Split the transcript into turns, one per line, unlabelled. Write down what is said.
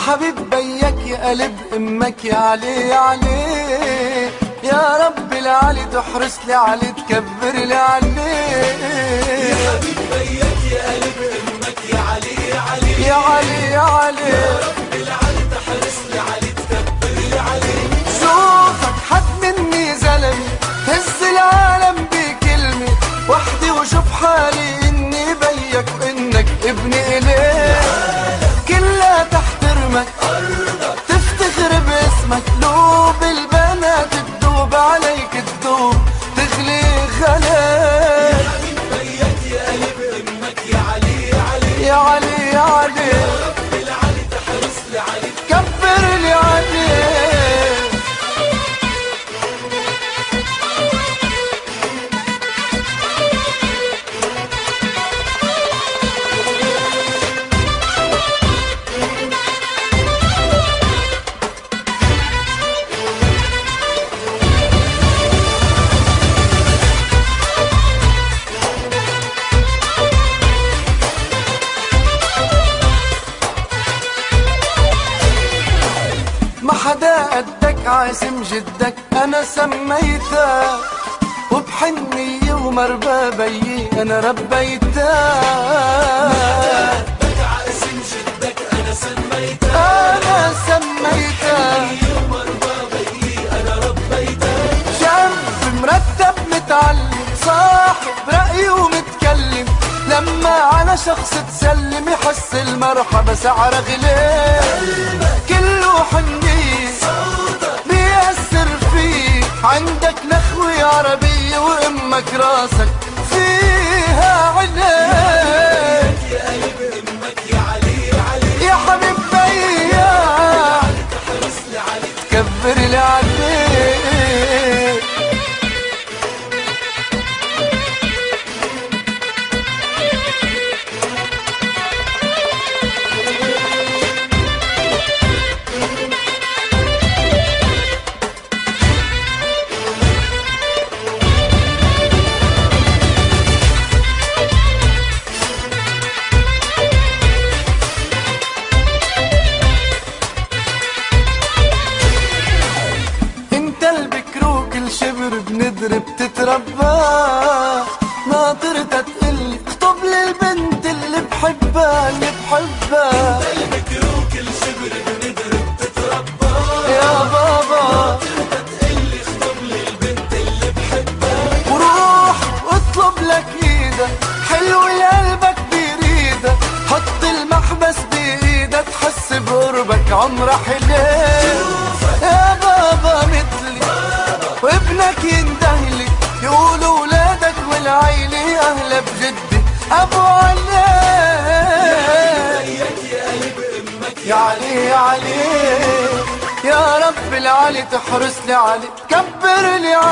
حبيب بيك يا قلب امك يا علي يا علي، يا رب العلي تحرس لي علي تكبر لي علي.
يا حبيب بيك يا قلب امك يا علي يا علي،
يا علي يا علي،
يا رب العلي تحرس لي علي تكبر لي علي.
شوفك حد مني زلمي هز العالم بكلمة وحدي وشوف حالي اني بيك وانك ابني اليه. كلها تحترمك تفتخر باسمك، قلوب البنات تدوب عليك تدوب تغلي غلاك.
يا حبيب بيك يا قلب امك يا علي يا علي،
يا علي يا علي،
يا رب العلي تحرس لي علي
كبر لي علي. ما حدا قدك عاصم جدك انا سميتك، وبحنية ومربى بيي انا ربيتك.
قدك عاصم جدك انا سميتك،
انا سميتك
ومربى بيي انا ربيتك.
شاب مرتب متعلم صاحب رأي ومتكلم، لما على شخص تسلم يحس المرحبا سعر غلي. كله حنية بيأثر فيه، عندك نخوة عربية وامك راسك فيها علي.
يا قلب امك يا علي يا علي،
يا حبيب بيا
تحرس لي علي
كبر لي عليك. شبر بندر بتتربى، ناطرتها تقلي اخطب لي البنت اللي بحبها اللي بحبها.
المكروك الشبر بندر بتتربى،
يا بابا
ناطرتها تقلي اخطب لي البنت اللي بحبها.
وروح واطلب لك ايدها حلو قلبك بيريدها، حط المحبس بايدها تحس بقربك عمرها حلال. يا بابا مثلي وابنك يندهلك، يقولوا ولادك والعيلة أهلا بجدي أبو علي. يا علي يا علي، يا رب العلي تحرس لي علي كبر لي علي.